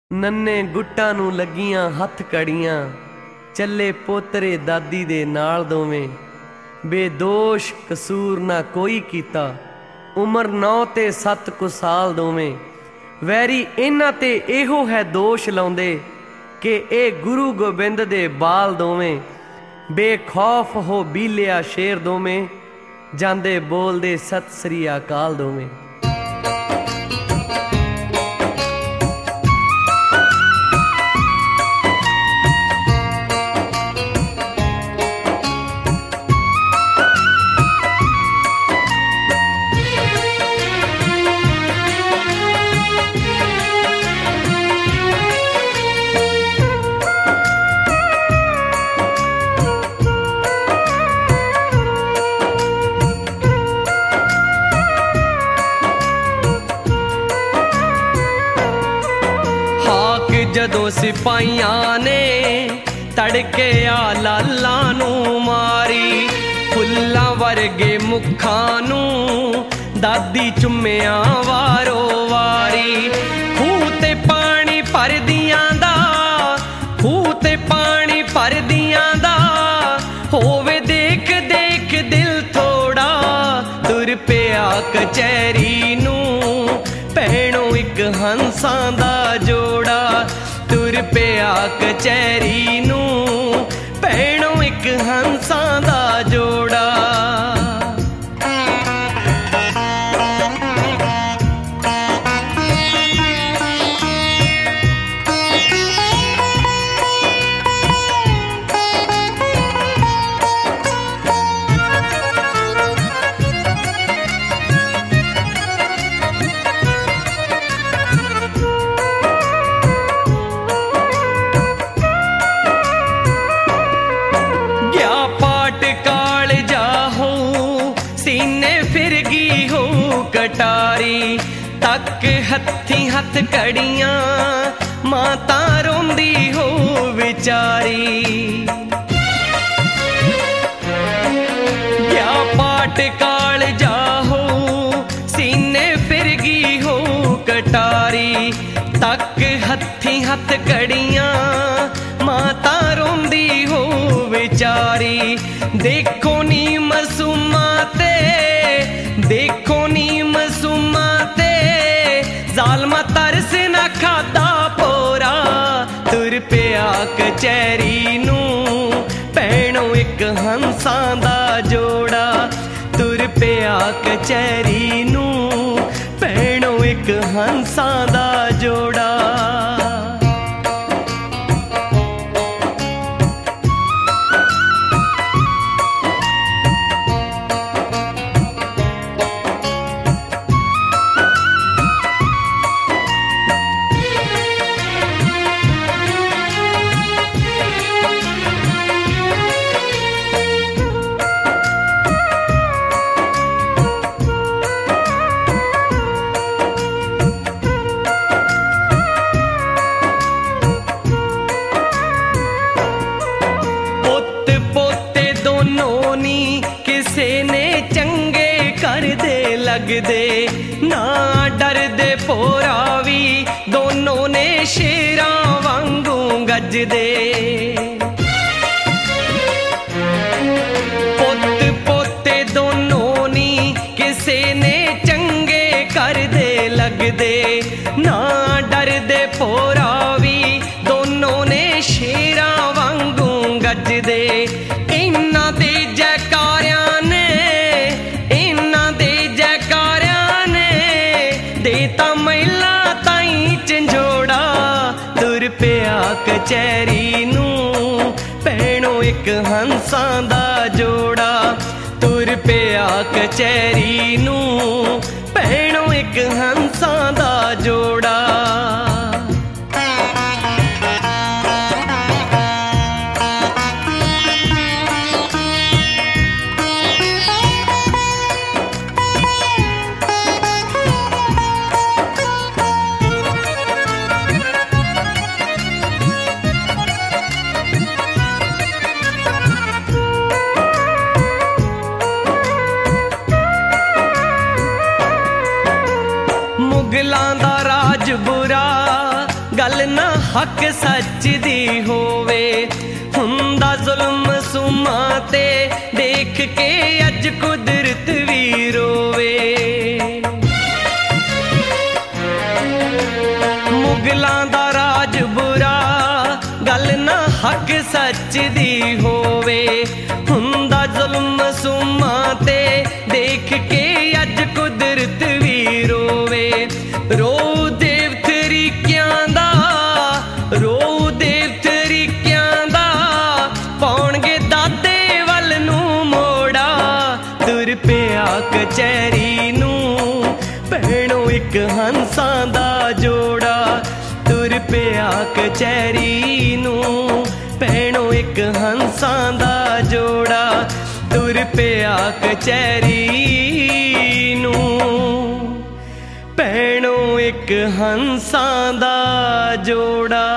ਨੰਨੇ ਗੁੱਟਾਂ ਨੂੰ ਲੱਗੀਆਂ ਹੱਥ ਕੜੀਆਂ, ਚੱਲੇ ਪੋਤਰੇ ਦਾਦੀ ਦੇ ਨਾਲ ਦੋਵੇਂ। ਬੇਦੋਸ਼ ਕਸੂਰ ਨਾ ਕੋਈ ਕੀਤਾ, ਉਮਰ 9 ਤੇ 7 ਕੁ ਸਾਲ ਦੋਵੇਂ। ਵੈਰੀ ਇਹਨਾਂ ਤੇ ਇਹੋ ਹੈ ਦੋਸ਼ ਲਾਉਂਦੇ ਕਿ ਇਹ ਗੁਰੂ ਗੋਬਿੰਦ ਦੇ ਬਾਲ ਦੋਵੇਂ। ਬੇਖੌਫ ਹੋ ਬੀਲਿਆ ਸ਼ੇਰ ਦੋਵੇਂ, ਜਾਂਦੇ ਬੋਲਦੇ ਸਤਿ ਸ੍ਰੀ ਅਕਾਲ ਦੋਵੇਂ। ਜਦੋਂ ਸਿਪਾਹੀਆਂ ਨੇ ਤੜਕੇ ਆ ਲਾਲਾਂ ਨੂੰ ਮਾਰੀ, ਫੁੱਲਾਂ ਵਰਗੇ ਮੁੱਖਾਂ ਨੂੰ ਦਾਦੀ ਚੁੰਮਿਆਂ ਵਾਰੋ ਵਾਰੀ। ਖੂਹ ਤੇ ਪਾਣੀ ਭਰਦੀਆਂ ਦਾ, ਖੂਹ ਤੇ ਪਾਣੀ ਭਰਦੀਆਂ ਦਾ, ਹੋਵੇ ਦੇਖ ਦੇਖ ਦਿਲ ਥੋੜਾ। ਤੁਰ ਪਿਆ ਕਚਹਿਰੀ ਨੂੰ ਭੈਣੋ ਇੱਕ ਹੰਸਾਂ ਦਾ ਜੋੜਾ। ਤੁਰ ਪਿਆ ਕਚਹਿਰੀ ਨੂੰ ਭੈਣੋ ਇੱਕ ਹੰਸਾਂ ਦਾ ਜੋੜਾ। ਕਟਾਰੀ ਤੱਕ ਹੱਥੀ ਹੱਥ ਕੜੀਆਂ, ਮਾਂ ਤਾਂ ਰੋਂਦੀ ਹੋ ਵਿਚਾਰੀ। ਗਿਆ ਪਾਟ ਕਾਲ ਜਾਹੋ, ਸੀਨੇ ਫਿਰ ਗਈ ਹੋ ਕਟਾਰੀ। ਤੱਕ ਹੱਥੀ ਹੱਥ ਕੜੀਆਂ, ਮਾਂ ਤਾਂ ਰੋਂਦੀ ਹੋ ਵਿਚਾਰੀ। ਦੇਖੋ ਨੀ ਮਾਸੂਮਾਂ ਤੇ, ਦੇਖੋ ਨੀ ਮਾਸੂਮਾਂ ਤੇ, ਜ਼ਾਲਮਾਂ ਤਰਸ ਨਾ ਖਾਦਾ ਪੋਰਾ। ਤੁਰ ਪਿਆ ਕਚਹਿਰੀ ਨੂੰ ਭੈਣੋ ਇੱਕ ਹੰਸਾਂ ਦਾ ਜੋੜਾ। ਤੁਰ ਪਿਆ ਕਚਹਿਰੀ ਨੂੰ ਭੈਣੋ ਇੱਕ ਹੰਸਾਂ ਦਾ ਜੋੜਾ। ਲੱਗਦੇ ਨਾ ਡਰਦੇ ਭੋਰਾ ਵੀ, ਦੋਨੋਂ ਨੇ ਸ਼ੇਰਾਂ ਵਾਂਗੂ ਗੱਜਦੇ। ਪੁੱਤ ਪੋਤੇ ਦੋਨੋਂ ਨੀ ਕਿਸੇ ਨੇ ਚੰਗੇ ਕਰਦੇ ਲੱਗਦੇ। ਨਾ ਡਰਦੇ ਭੋਰਾ ਵੀ, ਦੋਨੋਂ ਨੇ ਸ਼ੇਰਾਂ ਵਾਂਗੂ ਗੱਜਦੇ। ਇਹਨਾਂ ਦੇ ਜੈਕਾਰਿਆਂ ਨੇ, ਇਹਨਾਂ ਦੇ ਜੈਕਾਰਿਆਂ ਨੇ ਦੇਤਾ ਮਹਿਲਾ ਤਾਈਂ ਝੰਜੋੜਾ। ਤੁਰ ਪਿਆ ਕਚਹਿਰੀ ਨੂੰ ਭੈਣੋ ਇੱਕ ਹੰਸਾਂ ਦਾ ਜੋੜਾ। ਤੁਰ ਪਿਆ ਕਚਹਿਰੀ ਨੂੰ ਭੈਣੋ ਇੱਕ ਹੰਸਾਂ ਦਾ ਜੋੜਾ। हक सच दी होवे, हुंदा जुल्म सुमा ते देख के अज कुदरत भी रोवे। मुगलां दा राज बुरा गल ना हक सच दी होवे, हुंदा जुल्म सुमा ते देख के अज कुदरत भी रोवे। रो देव तरीकियां दा, रो देव तरीकियां दा, पाउणगे दादे वल नूं मोड़ा। तुर पिया कचहरी नूं भैणो एक हंसां दा जोड़ा। तुर पिया कचहरी नूं भैणो एक हंसां दा जोड़ा। तुर पिया कचहरी नूं भैणो एक हंसां दा जोड़ा।